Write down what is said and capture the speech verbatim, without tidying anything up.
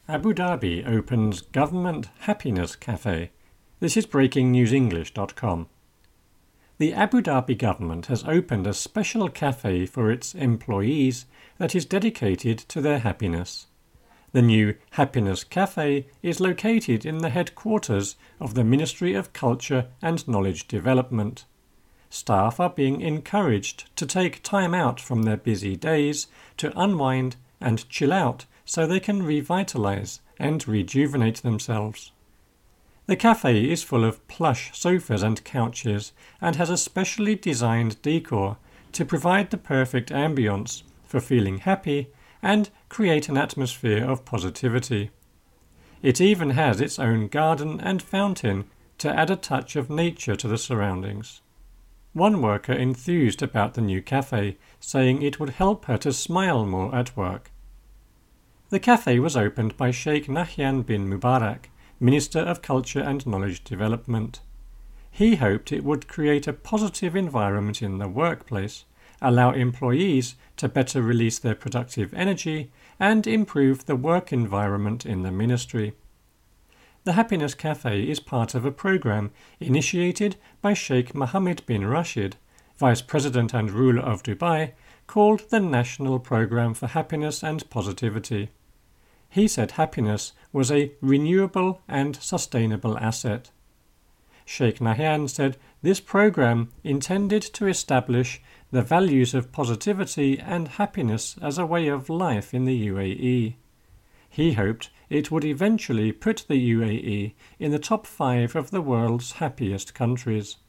Abu Dhabi opens Government Happiness Cafe. This is breaking news english dot com. The Abu Dhabi government has opened a special cafe for its employees that is dedicated to their happiness. The new Happiness Cafe is located in the headquarters of the Ministry of Culture and Knowledge Development. Staff are being encouraged to take time out from their busy days to unwind and chill out so they can revitalize and rejuvenate themselves. The cafe is full of plush sofas and couches and has a specially designed decor to provide the perfect ambience for feeling happy and create an atmosphere of positivity. It even has its own garden and fountain to add a touch of nature to the surroundings. One worker enthused about the new cafe, saying it would help her to smile more at work. The cafe was opened by Sheikh Nahyan bin Mubarak, Minister of Culture and Knowledge Development. He hoped it would create a positive environment in the workplace, allow employees to better release their productive energy, and improve the work environment in the ministry. The Happiness Cafe is part of a program initiated by Sheikh Mohammed bin Rashid, Vice President and ruler of Dubai, called the National Programme for Happiness and Positivity. He said happiness was a renewable and sustainable asset. Sheikh Nahyan said this program intended to establish the values of positivity and happiness as a way of life in the U A E. He hoped it would eventually put the U A E in the top five of the world's happiest countries.